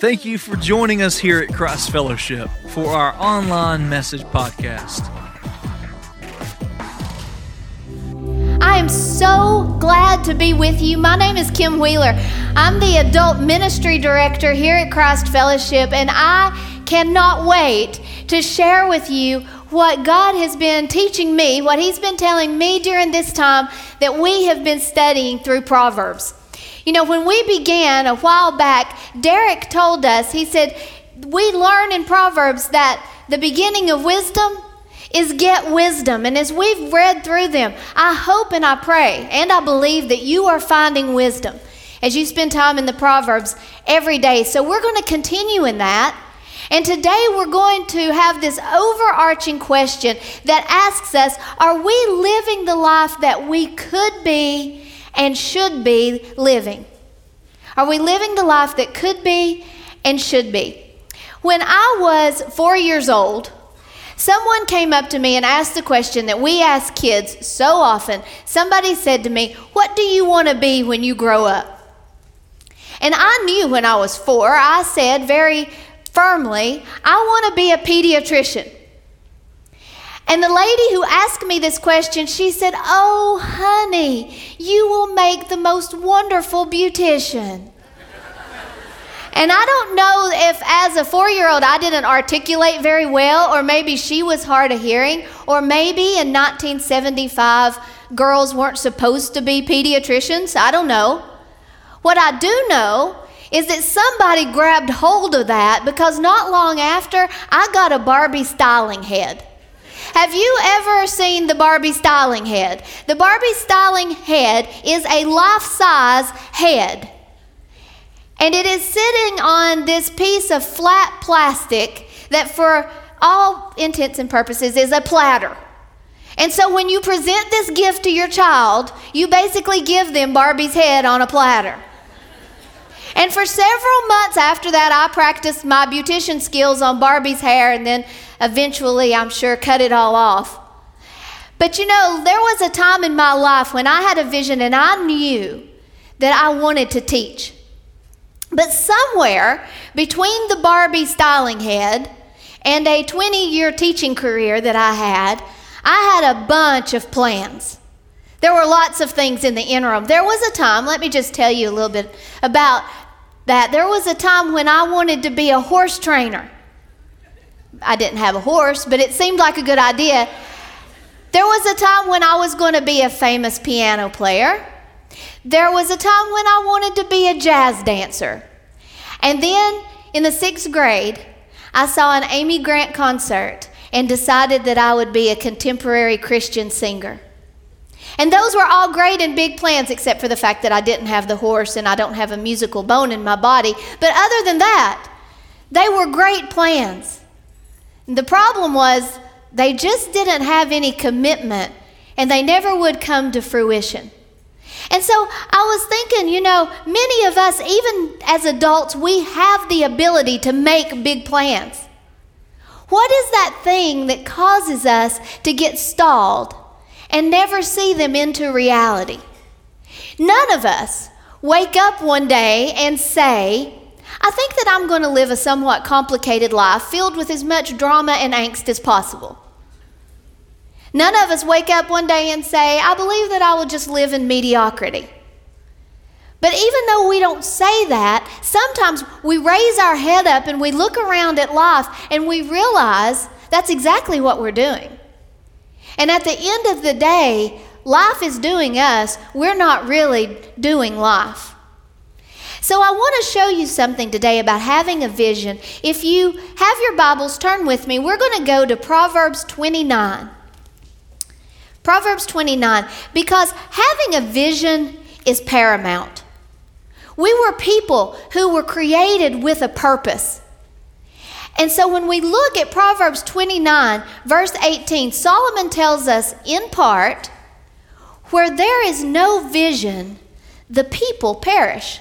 Thank you for joining us here at Christ Fellowship for our online message podcast. I am so glad to be with you. My name is Kim Wheeler. I'm the adult ministry director here at Christ Fellowship, and I cannot wait to share with you what God has been teaching me, what He's been telling me during this time that we have been studying through Proverbs. You know, when we began a while back, Derek told us, he said, we learn in Proverbs that the beginning of wisdom is get wisdom. And as we've read through them, I hope and I pray and I believe that you are finding wisdom as you spend time in the Proverbs every day. So we're going to continue in that. And today we're going to have this overarching question that asks us, are we living the life that we could be and should be living? Are we living the life that could be and should be? When I was 4 years old, someone came up to me and asked the question that we ask kids so often. Somebody said to me, what do you want to be when you grow up? And I knew when I was 4, I said very firmly, I want to be a pediatrician. And the lady who asked me this question, she said, oh, honey, you will make the most wonderful beautician. And I don't know if as a 4-year-old I didn't articulate very well, or maybe she was hard of hearing, or maybe in 1975 girls weren't supposed to be pediatricians. I don't know. What I do know is that somebody grabbed hold of that, because not long after I got a Barbie styling head. Have you ever seen the Barbie styling head? The Barbie styling head is a life-size head. And it is sitting on this piece of flat plastic that for all intents and purposes is a platter. And so when you present this gift to your child, you basically give them Barbie's head on a platter. And for several months after that, I practiced my beautician skills on Barbie's hair, and then eventually, I'm sure, cut it all off. But you know, there was a time in my life when I had a vision and I knew that I wanted to teach. But somewhere between the Barbie styling head and a 20-year teaching career that I had a bunch of plans. There were lots of things in the interim. There was a time, let me just tell you a little bit about that. There was a time when I wanted to be a horse trainer. I didn't have a horse, but it seemed like a good idea. There was a time when I was going to be a famous piano player. There was a time when I wanted to be a jazz dancer. And then in the 6th grade, I saw an Amy Grant concert and decided that I would be a contemporary Christian singer. And those were all great and big plans, except for the fact that I didn't have the horse and I don't have a musical bone in my body. But other than that, they were great plans. The problem was they just didn't have any commitment, and they never would come to fruition. And so I was thinking, you know, many of us, even as adults, we have the ability to make big plans. What is that thing that causes us to get stalled and never see them into reality? None of us wake up one day and say, I think that I'm going to live a somewhat complicated life filled with as much drama and angst as possible. None of us wake up one day and say, I believe that I will just live in mediocrity. But even though we don't say that, sometimes we raise our head up and we look around at life and we realize that's exactly what we're doing. And at the end of the day, life is doing us. We're not really doing life. So I want to show you something today about having a vision. If you have your Bibles, turn with me. We're going to go to Proverbs 29. Proverbs 29, because having a vision is paramount. We were people who were created with a purpose. And so when we look at Proverbs 29, verse 18, Solomon tells us in part, where there is no vision, the people perish.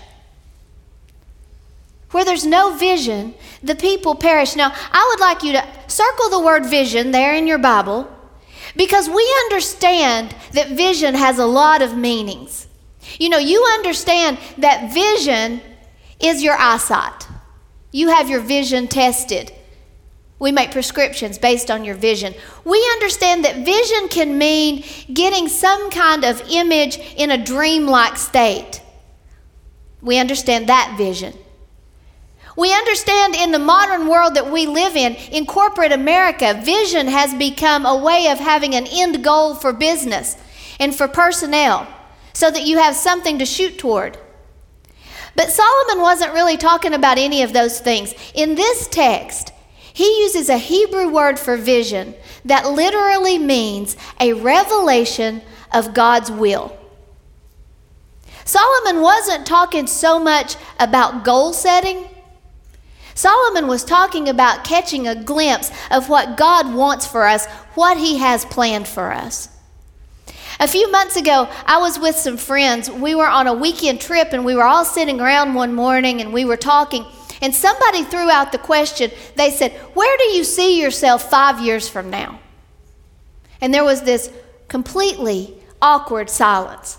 Where there's no vision, the people perish. Now, I would like you to circle the word vision there in your Bible, because we understand that vision has a lot of meanings. You know, you understand that vision is your eyesight. You have your vision tested. We make prescriptions based on your vision. We understand that vision can mean getting some kind of image in a dreamlike state. We understand that vision. We understand in the modern world that we live in corporate America, vision has become a way of having an end goal for business and for personnel so that you have something to shoot toward. But Solomon wasn't really talking about any of those things. In this text, he uses a Hebrew word for vision that literally means a revelation of God's will. Solomon wasn't talking so much about goal setting. Solomon was talking about catching a glimpse of what God wants for us, what he has planned for us. A few months ago, I was with some friends. We were on a weekend trip and we were all sitting around one morning and we were talking. And somebody threw out the question. They said, "Where do you see yourself 5 years from now?" And there was this completely awkward silence.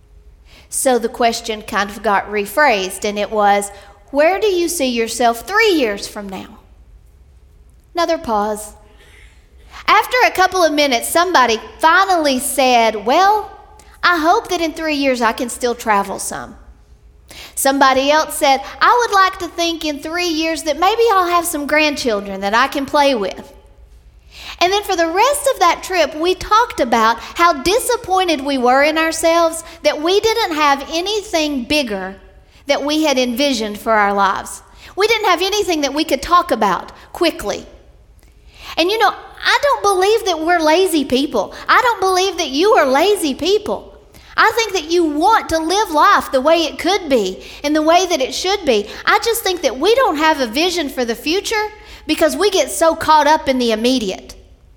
So the question kind of got rephrased, and it was, "Where do you see yourself 3 years from now?" Another pause. After a couple of minutes, somebody finally said, "Well, I hope that in 3 years I can still travel some." Somebody else said, "I would like to think in 3 years that maybe I'll have some grandchildren that I can play with." And then for the rest of that trip, we talked about how disappointed we were in ourselves that we didn't have anything bigger that we had envisioned for our lives. We didn't have anything that we could talk about quickly. And you know, I don't believe that we're lazy people. I don't believe that you are lazy people. I think that you want to live life the way it could be and the way that it should be. I just think that we don't have a vision for the future because we get so caught up in the immediate.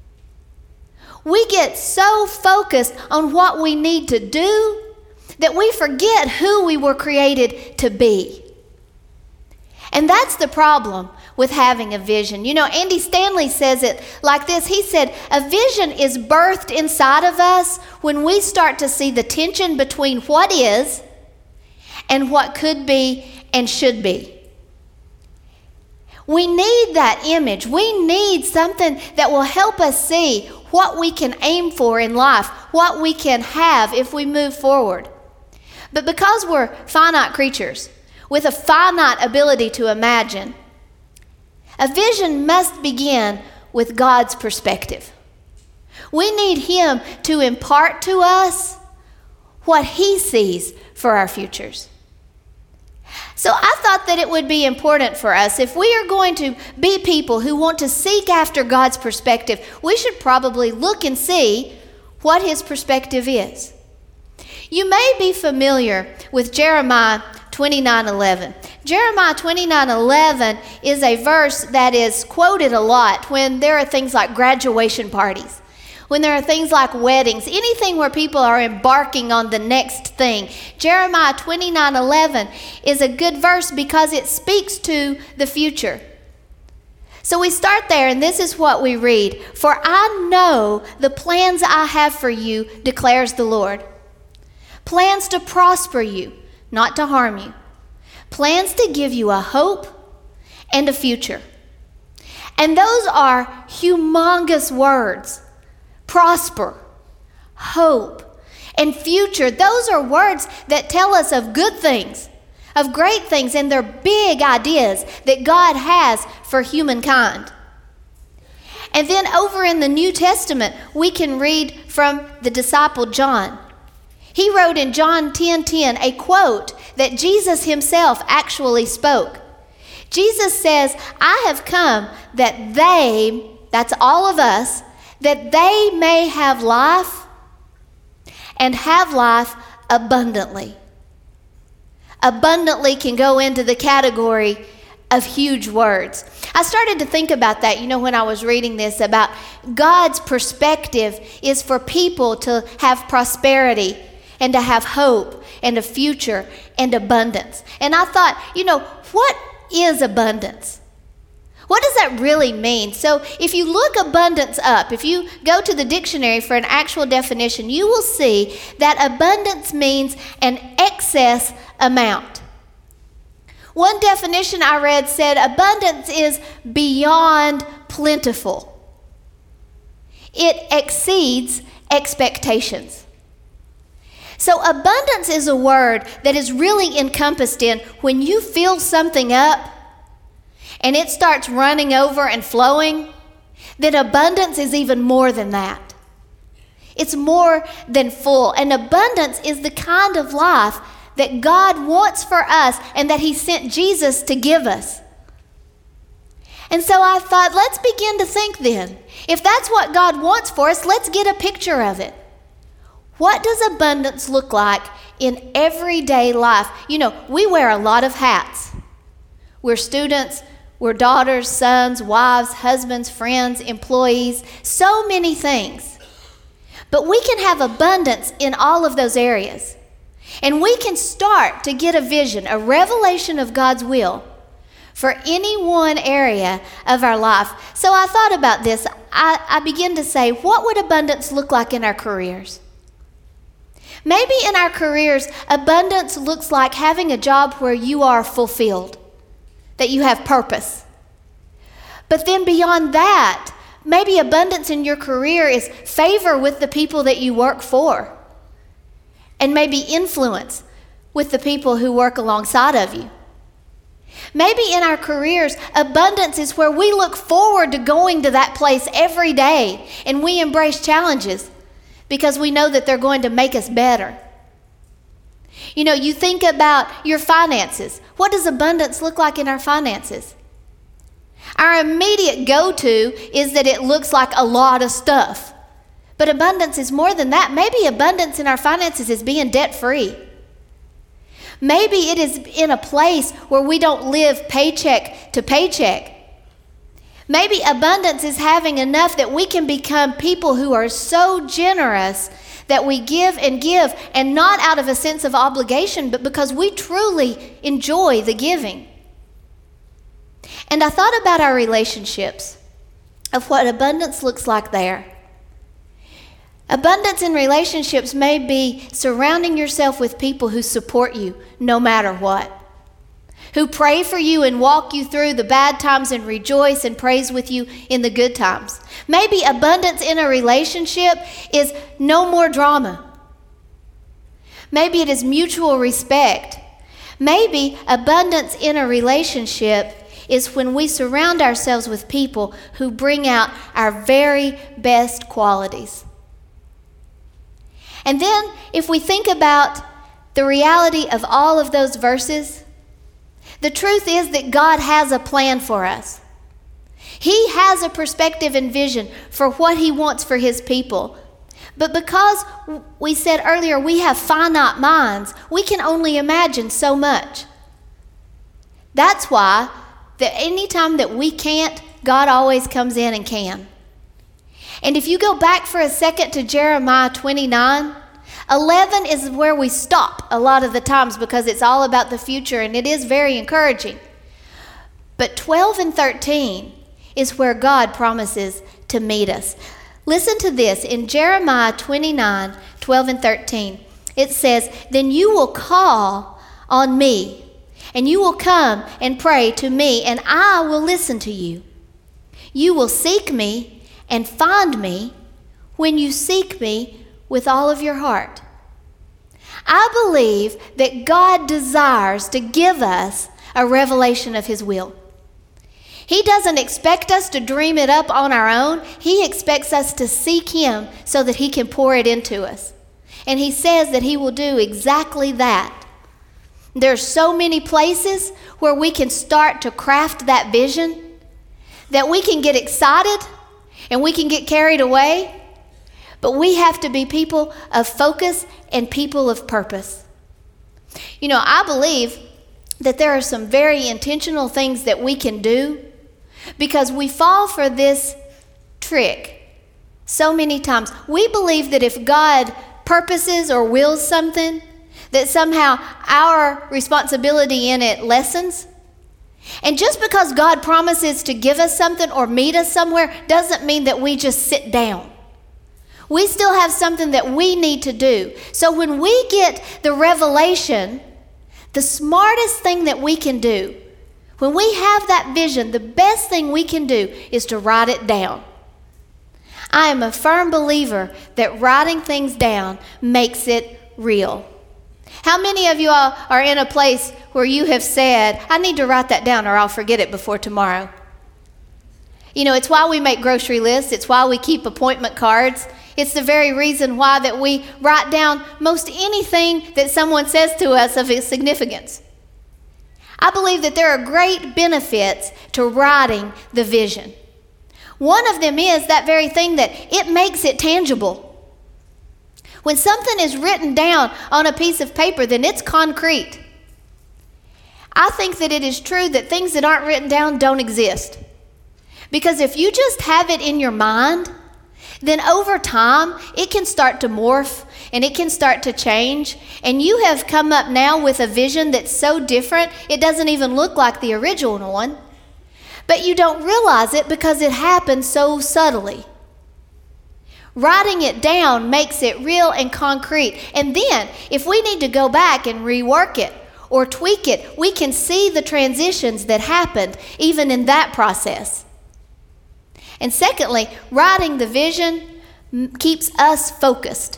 We get so focused on what we need to do that we forget who we were created to be. And that's the problem with having a vision. You know, Andy Stanley says it like this. He said, "A vision is birthed inside of us when we start to see the tension between what is and what could be and should be." We need that image. We need something that will help us see what we can aim for in life, what we can have if we move forward. But because we're finite creatures with a finite ability to imagine, a vision must begin with God's perspective. We need Him to impart to us what He sees for our futures. So I thought that it would be important for us, if we are going to be people who want to seek after God's perspective, we should probably look and see what His perspective is. You may be familiar with Jeremiah 29:11. Jeremiah 29:11 is a verse that is quoted a lot when there are things like graduation parties, when there are things like weddings, anything where people are embarking on the next thing. Jeremiah 29:11 is a good verse because it speaks to the future. So we start there, and this is what we read. "For I know the plans I have for you, declares the Lord. Plans to prosper you, not to harm you. Plans to give you a hope and a future." And those are humongous words. Prosper, hope, and future. Those are words that tell us of good things, of great things, and they're big ideas that God has for humankind. And then over in the New Testament, we can read from the disciple John. He wrote in John 10:10 a quote that Jesus himself actually spoke. Jesus says, "I have come that they," that's all of us, "that they may have life and have life abundantly." Abundantly can go into the category of huge words. I started to think about that, when I was reading this, about God's perspective is for people to have prosperity and to have hope and a future and abundance. And I thought, what is abundance? What does that really mean? So if you look abundance up, if you go to the dictionary for an actual definition, you will see that abundance means an excess amount. One definition I read said abundance is beyond plentiful. It exceeds expectations. So abundance is a word that is really encompassed in when you fill something up and it starts running over and flowing, then abundance is even more than that. It's more than full. And abundance is the kind of life that God wants for us and that He sent Jesus to give us. And so I thought, let's begin to think then. If that's what God wants for us, let's get a picture of it. What does abundance look like in everyday life? You know, we wear a lot of hats. We're students, we're daughters, sons, wives, husbands, friends, employees, so many things. But we can have abundance in all of those areas. And we can start to get a vision, a revelation of God's will for any one area of our life. So I thought about this. I began to say, what would abundance look like in our careers? Maybe in our careers, abundance looks like having a job where you are fulfilled, that you have purpose. But then beyond that, maybe abundance in your career is favor with the people that you work for, and maybe influence with the people who work alongside of you. Maybe in our careers, abundance is where we look forward to going to that place every day and we embrace challenges because we know that they're going to make us better. You know, you think about your finances. What does abundance look like in our finances? Our immediate go-to is that it looks like a lot of stuff. But abundance is more than that. Maybe abundance in our finances is being debt-free. Maybe it is in a place where we don't live paycheck to paycheck. Maybe abundance is having enough that we can become people who are so generous that we give, and not out of a sense of obligation, but because we truly enjoy the giving. And I thought about our relationships, of what abundance looks like there. Abundance in relationships may be surrounding yourself with people who support you no matter what, who pray for you and walk you through the bad times and rejoice and praise with you in the good times. Maybe abundance in a relationship is no more drama. Maybe it is mutual respect. Maybe abundance in a relationship is when we surround ourselves with people who bring out our very best qualities. And then if we think about the reality of all of those verses, the truth is that God has a plan for us. He has a perspective and vision for what He wants for His people. But because we said earlier we have finite minds, we can only imagine so much. That's why that anytime that we can't, God always comes in and can. And if you go back for a second to Jeremiah 29, 11 is where we stop a lot of the times because it's all about the future and it is very encouraging. But 12 and 13 is where God promises to meet us. Listen to this. In Jeremiah 29, 12 and 13, it says, "Then you will call on me, and you will come and pray to me, and I will listen to you. You will seek me and find me when you seek me with all of your heart." I believe that God desires to give us a revelation of His will. He doesn't expect us to dream it up on our own. He expects us to seek Him so that He can pour it into us. And He says that He will do exactly that. There's so many places where we can start to craft that vision, that we can get excited and we can get carried away, but we have to be people of focus and people of purpose. You know, I believe that there are some very intentional things that we can do because we fall for this trick so many times. We believe that if God purposes or wills something, that somehow our responsibility in it lessens. And just because God promises to give us something or meet us somewhere doesn't mean that we just sit down. We still have something that we need to do. So when we get the revelation The smartest thing that we can do, when we have that vision, the best thing we can do is to write it down. I am a firm believer that writing things down makes it real. How many of you all are in a place where you have said, I need to write that down or I'll forget it before tomorrow? You know, it's why we make grocery lists. It's why we keep appointment cards. It's the very reason why that we write down most anything that someone says to us of its significance. I believe that there are great benefits to writing the vision. One of them is that very thing that it makes it tangible. When something is written down on a piece of paper, then it's concrete. I think that it is true that things that aren't written down don't exist. Because if you just have it in your mind, then over time, it can start to morph and it can start to change. And you have come up now with a vision that's so different, it doesn't even look like the original one. But you don't realize it because it happens so subtly. Writing it down makes it real and concrete. And then, if we need to go back and rework it or tweak it, we can see the transitions that happened even in that process. And secondly, writing the vision keeps us focused.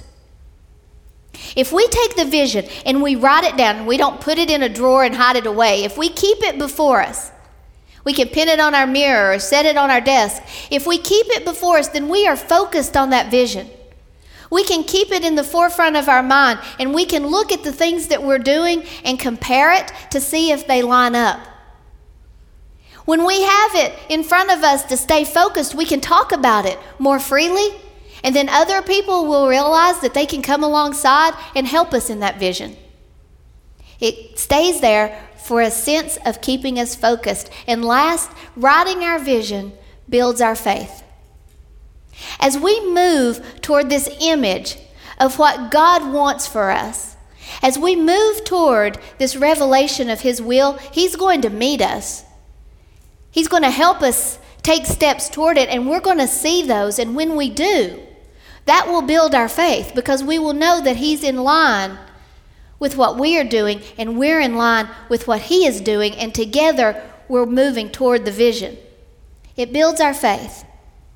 If we take the vision and we write it down and we don't put it in a drawer and hide it away, if we keep it before us, we can pin it on our mirror or set it on our desk. If we keep it before us, then we are focused on that vision. We can keep it in the forefront of our mind and we can look at the things that we're doing and compare it to see if they line up. When we have it in front of us to stay focused, we can talk about it more freely, and then other people will realize that they can come alongside and help us in that vision. It stays there for a sense of keeping us focused. And last, writing our vision builds our faith. As we move toward this image of what God wants for us, as we move toward this revelation of His will, He's going to meet us. He's going to help us take steps toward it, and we're going to see those. And when we do, that will build our faith because we will know that He's in line with what we are doing, and we're in line with what He is doing, and together we're moving toward the vision. It builds our faith.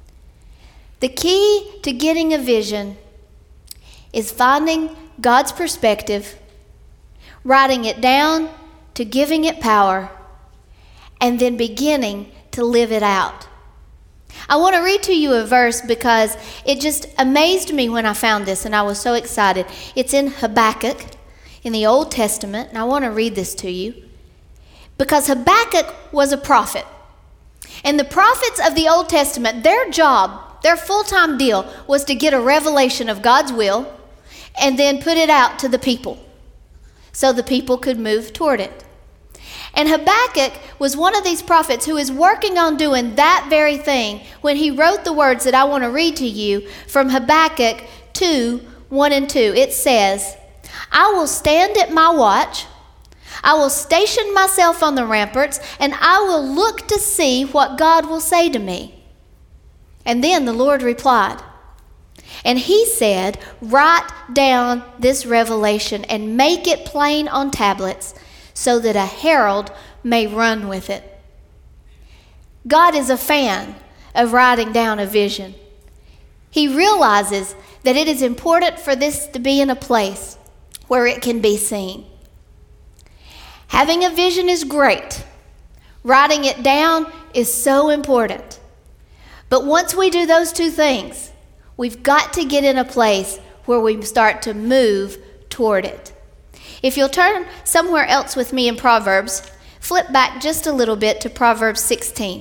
The key to getting a vision is finding God's perspective, writing it down to giving it power, and then beginning to live it out. I want to read to you a verse because it just amazed me when I found this, and I was so excited. It's in Habakkuk in the Old Testament, and I want to read this to you because Habakkuk was a prophet. And the prophets of the Old Testament, their job, their full-time deal was to get a revelation of God's will and then put it out to the people so the people could move toward it. And Habakkuk was one of these prophets who is working on doing that very thing when he wrote the words that I want to read to you from Habakkuk 2:1-2. It says, I will stand at my watch, I will station myself on the ramparts, and I will look to see what God will say to me. And then the Lord replied, and He said, write down this revelation and make it plain on tablets, so that a herald may run with it. God is a fan of writing down a vision. He realizes that it is important for this to be in a place where it can be seen. Having a vision is great. Writing it down is so important. But once we do those two things, we've got to get in a place where we start to move toward it. If you'll turn somewhere else with me in Proverbs, flip back just a little bit to Proverbs 16.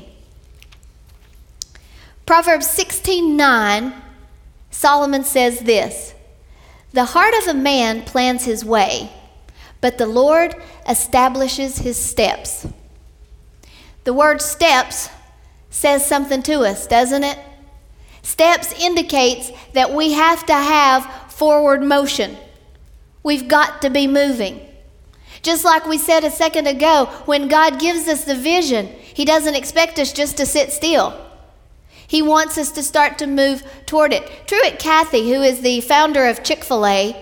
Proverbs 16:9, Solomon says this, the heart of a man plans his way, but the Lord establishes his steps. The word steps says something to us, doesn't it? Steps indicates that we have to have forward motion. We've got to be moving. Just like we said a second ago, when God gives us the vision, He doesn't expect us just to sit still. He wants us to start to move toward it. Truett Cathy, who is the founder of Chick-fil-A,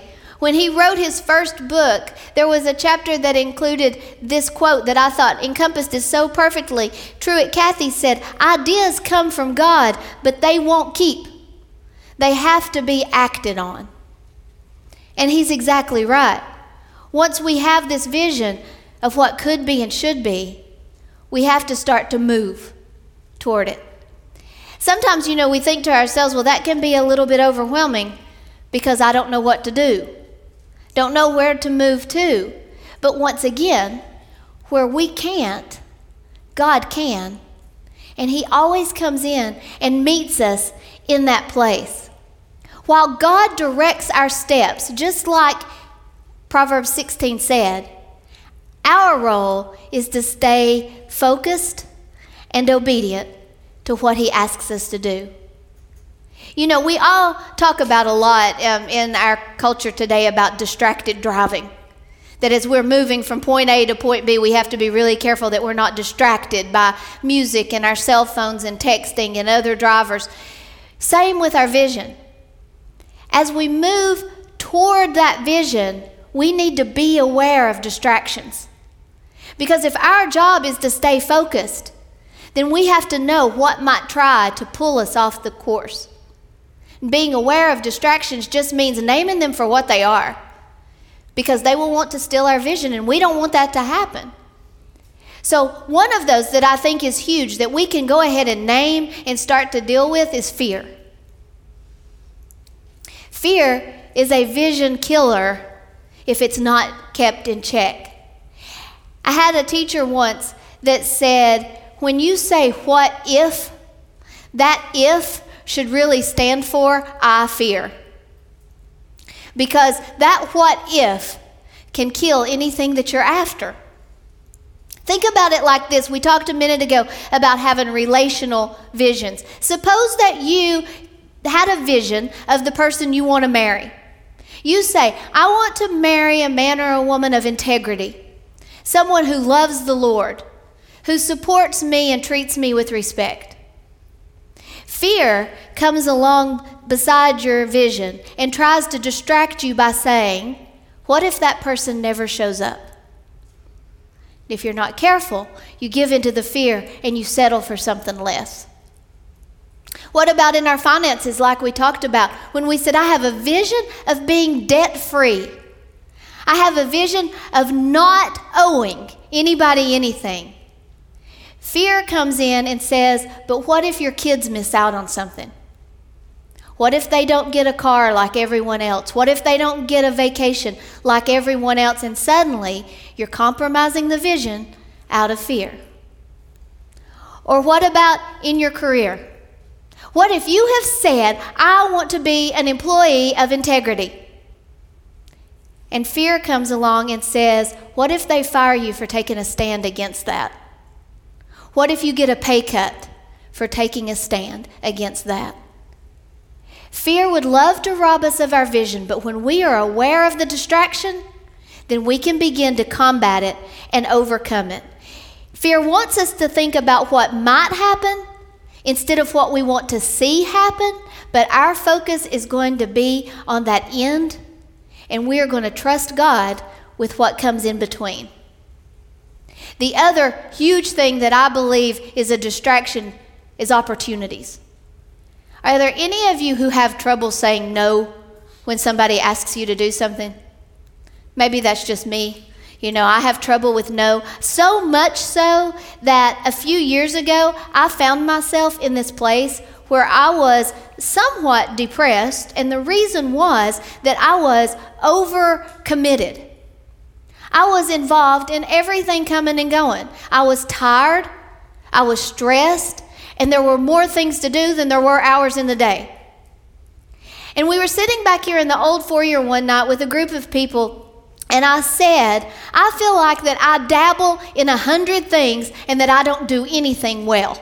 When he wrote his first book, there was a chapter that included this quote that I thought encompassed this so perfectly. Truett Cathy said, "Ideas come from God, but they won't keep. They have to be acted on." And he's exactly right. Once we have this vision of what could be and should be, we have to start to move toward it. Sometimes, we think to ourselves, well, that can be a little bit overwhelming because I don't know what to do. Don't know where to move to. But once again, where we can't, God can. And he always comes in and meets us in that place. While God directs our steps, just like Proverbs 16 said, our role is to stay focused and obedient to what he asks us to do. We all talk about a lot in our culture today about distracted driving. That as we're moving from point A to point B, we have to be really careful that we're not distracted by music and our cell phones and texting and other drivers. Same with our vision. As we move toward that vision, we need to be aware of distractions. Because if our job is to stay focused, then we have to know what might try to pull us off the course. Being aware of distractions just means naming them for what they are, because they will want to steal our vision, and we don't want that to happen. So one of those that I think is huge that we can go ahead and name and start to deal with is fear. Fear is a vision killer if it's not kept in check. I had a teacher once that said, when you say what if, that if should really stand for I fear. Because that what if can kill anything that you're after. Think about it like this. We talked a minute ago about having relational visions. Suppose that you had a vision of the person you want to marry. You say, I want to marry a man or a woman of integrity, someone who loves the Lord, who supports me and treats me with respect. Fear comes along beside your vision and tries to distract you by saying, what if that person never shows up? If you're not careful, you give into the fear and you settle for something less. What about in our finances, like we talked about, when we said, I have a vision of being debt-free. I have a vision of not owing anybody anything. Fear comes in and says, but what if your kids miss out on something? What if they don't get a car like everyone else? What if they don't get a vacation like everyone else? And suddenly, you're compromising the vision out of fear. Or what about in your career? What if you have said, I want to be an employee of integrity? And fear comes along and says, what if they fire you for taking a stand against that? What if you get a pay cut for taking a stand against that? Fear would love to rob us of our vision, but when we are aware of the distraction, then we can begin to combat it and overcome it. Fear wants us to think about what might happen instead of what we want to see happen, but our focus is going to be on that end, and we are going to trust God with what comes in between. The other huge thing that I believe is a distraction is opportunities. Are there any of you who have trouble saying no when somebody asks you to do something? Maybe that's just me. I have trouble with no, so much so that a few years ago, I found myself in this place where I was somewhat depressed, and the reason was that I was overcommitted. I was involved in everything coming and going. I was tired, I was stressed, and there were more things to do than there were hours in the day. And we were sitting back here in the old foyer one night with a group of people, and I said, I feel like that I dabble in 100 things and that I don't do anything well.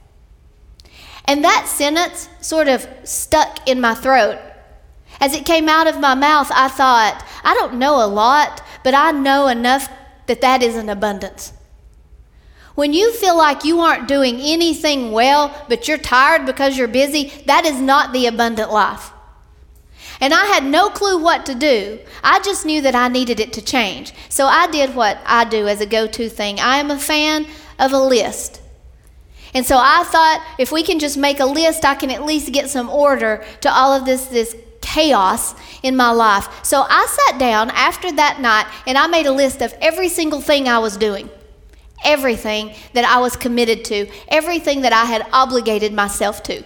And that sentence sort of stuck in my throat. As it came out of my mouth, I thought, I don't know a lot, but I know enough that is an abundance. When you feel like you aren't doing anything well, but you're tired because you're busy, that is not the abundant life. And I had no clue what to do. I just knew that I needed it to change. So I did what I do as a go-to thing. I am a fan of a list. And so I thought, if we can just make a list, I can at least get some order to all of this chaos in my life. So I sat down after that night and I made a list of every single thing I was doing, everything that I was committed to, everything that I had obligated myself to.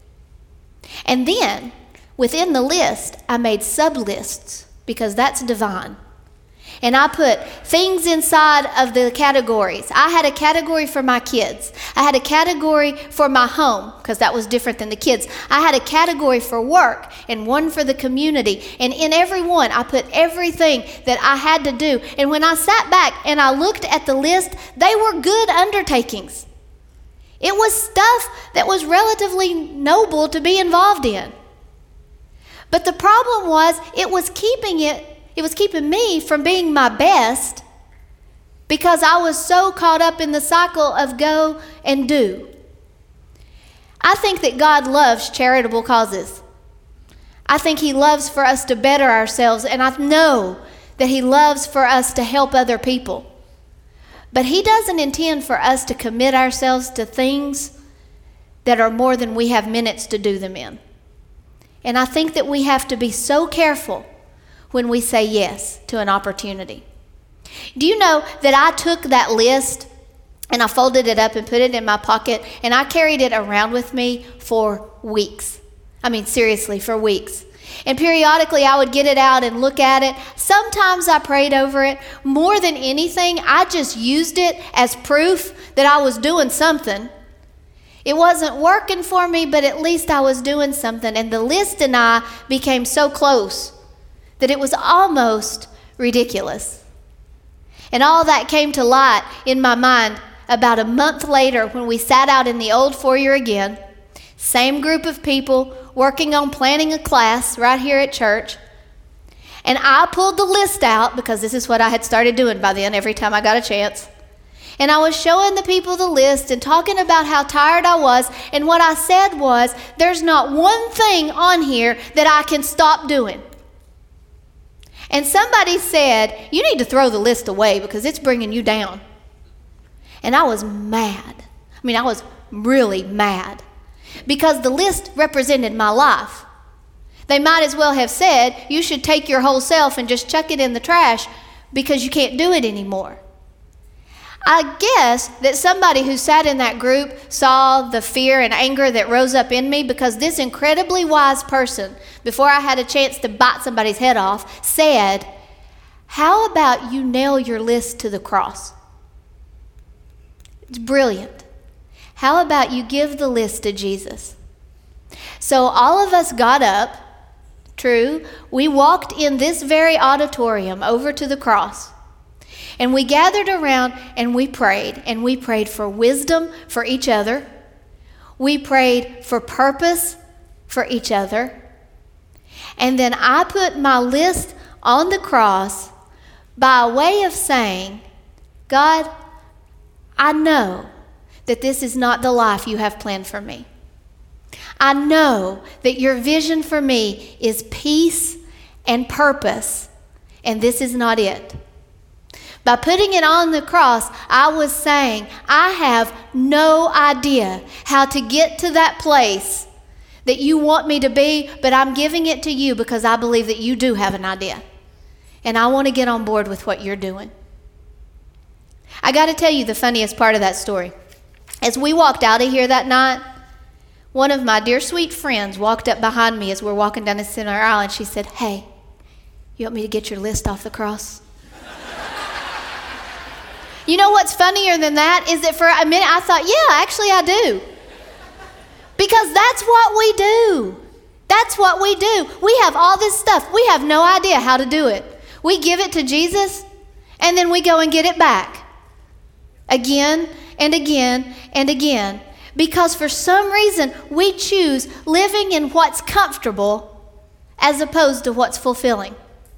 And then, within the list, I made sub-lists, because that's divine. And I put things inside of the categories. I had a category for my kids. I had a category for my home, because that was different than the kids. I had a category for work and one for the community. And in every one, I put everything that I had to do. And when I sat back and I looked at the list, they were good undertakings. It was stuff that was relatively noble to be involved in. But the problem was, it was keeping me from being my best, because I was so caught up in the cycle of go and do. I think that God loves charitable causes. I think He loves for us to better ourselves, and I know that He loves for us to help other people. But He doesn't intend for us to commit ourselves to things that are more than we have minutes to do them in. And I think that we have to be so careful when we say yes to an opportunity. Do you know that I took that list and I folded it up and put it in my pocket, and I carried it around with me for weeks? I mean, seriously, for weeks. And periodically I would get it out and look at it. Sometimes I prayed over it. More than anything, I just used it as proof that I was doing something. It wasn't working for me, but at least I was doing something. And the list and I became so close that it was almost ridiculous. And all that came to light in my mind about a month later, when we sat out in the old foyer again, same group of people working on planning a class right here at church. And I pulled the list out, because this is what I had started doing by then every time I got a chance. And I was showing the people the list and talking about how tired I was. And what I said was, there's not one thing on here that I can stop doing. And somebody said, you need to throw the list away because it's bringing you down. And I was mad. I was really mad, because the list represented my life. They might as well have said, you should take your whole self and just chuck it in the trash because you can't do it anymore. I guess that somebody who sat in that group saw the fear and anger that rose up in me, because this incredibly wise person, before I had a chance to bite somebody's head off, said, how about you nail your list to the cross? It's brilliant. How about you give the list to Jesus? So all of us got up. True, we walked in this very auditorium over to the cross. And we gathered around and we prayed. And we prayed for wisdom for each other. We prayed for purpose for each other. And then I put my list on the cross by way of saying, God, I know that this is not the life you have planned for me. I know that your vision for me is peace and purpose, and this is not it. By putting it on the cross, I was saying, I have no idea how to get to that place that you want me to be, but I'm giving it to you because I believe that you do have an idea. And I want to get on board with what you're doing. I got to tell you the funniest part of that story. As we walked out of here that night, one of my dear sweet friends walked up behind me as we're walking down the center aisle, and she said, hey, you want me to get your list off the cross? You know what's funnier than that is that for a minute I thought, yeah, actually I do. Because that's what we do. That's what we do. We have all this stuff. We have no idea how to do it. We give it to Jesus, and then we go and get it back. Again and again and again. Because for some reason, we choose living in what's comfortable as opposed to what's fulfilling.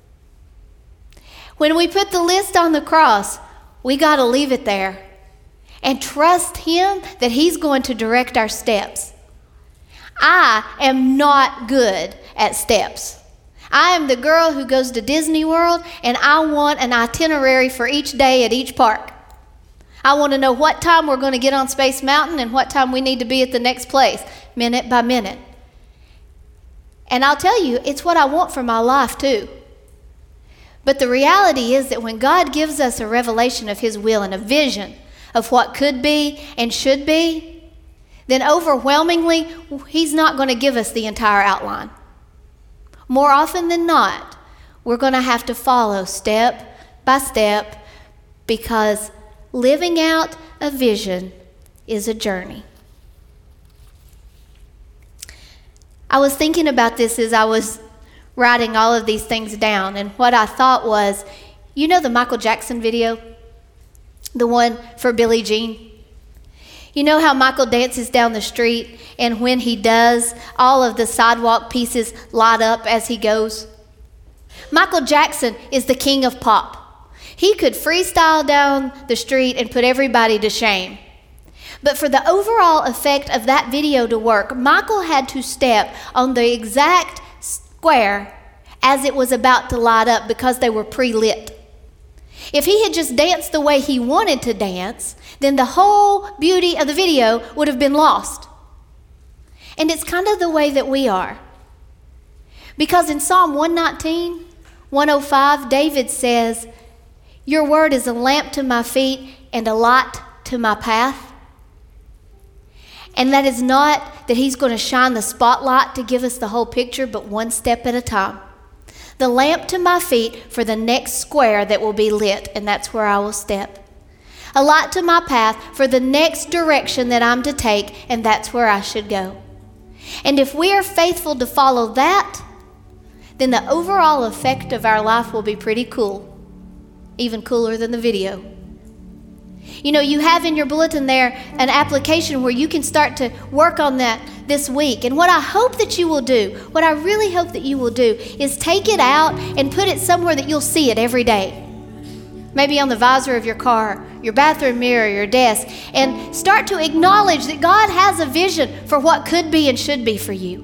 When we put the list on the cross, we got to leave it there and trust Him that He's going to direct our steps. I am not good at steps. I am the girl who goes to Disney World, and I want an itinerary for each day at each park. I want to know what time we're going to get on Space Mountain and what time we need to be at the next place, minute by minute. And I'll tell you, it's what I want for my life too. But the reality is that when God gives us a revelation of His will and a vision of what could be and should be, then overwhelmingly, He's not going to give us the entire outline. More often than not, we're going to have to follow step by step, because living out a vision is a journey. I was thinking about this as I was writing all of these things down, and what I thought was, you know the Michael Jackson video? The one for Billie Jean? You know how Michael dances down the street, and when he does, all of the sidewalk pieces light up as he goes? Michael Jackson is the king of pop. He could freestyle down the street and put everybody to shame. But for the overall effect of that video to work, Michael had to step on the exact square as it was about to light up, because they were pre-lit. If he had just danced the way he wanted to dance, then the whole beauty of the video would have been lost. And it's kind of the way that we are. Because in Psalm 119, 105, David says, "Your word is a lamp to my feet and a light to my path." And that is not that He's going to shine the spotlight to give us the whole picture, but one step at a time. The lamp to my feet for the next square that will be lit, and that's where I will step. A light to my path for the next direction that I'm to take, and that's where I should go. And if we are faithful to follow that, then the overall effect of our life will be pretty cool, even cooler than the video. You know, you have in your bulletin there an application where you can start to work on that this week. And what I hope that you will do, what I really hope that you will do, is take it out and put it somewhere that you'll see it every day. Maybe on the visor of your car, your bathroom mirror, your desk, and start to acknowledge that God has a vision for what could be and should be for you.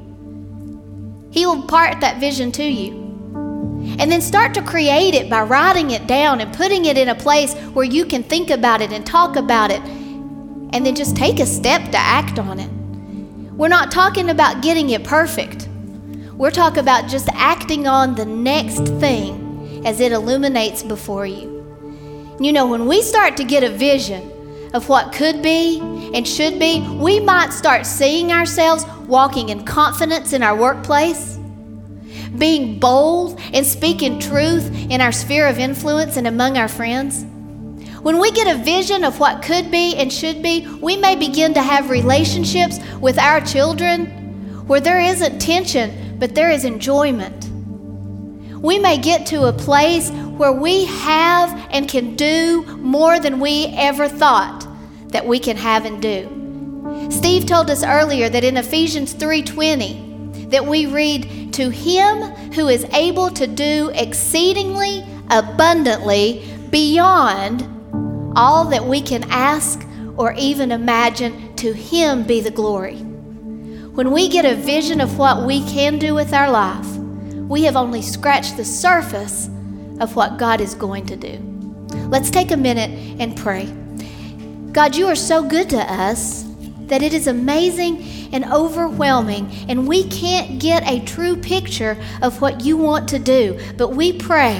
He will impart that vision to you. And then start to create it by writing it down and putting it in a place where you can think about it and talk about it. And then just take a step to act on it. We're not talking about getting it perfect. We're talking about just acting on the next thing as it illuminates before you. You know, when we start to get a vision of what could be and should be, we might start seeing ourselves walking in confidence in our workplace, being bold and speaking truth in our sphere of influence and among our friends. When we get a vision of what could be and should be, we may begin to have relationships with our children where there isn't tension, but there is enjoyment. We may get to a place where we have and can do more than we ever thought that we can have and do. Steve told us earlier that in Ephesians 3:20 that we read, "To Him who is able to do exceedingly abundantly beyond all that we can ask or even imagine, to Him be the glory." When we get a vision of what we can do with our life, we have only scratched the surface of what God is going to do. Let's take a minute and pray. God, you are so good to us that it is amazing and overwhelming, and we can't get a true picture of what you want to do, but we pray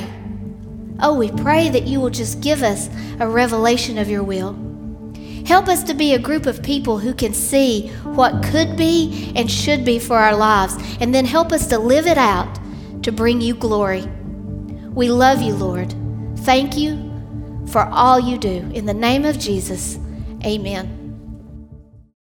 that you will just give us a revelation of your will. Help us to be a group of people who can see what could be and should be for our lives, and then help us to live it out to bring you glory. We love you, Lord. Thank you for all you do. In the name of Jesus, amen.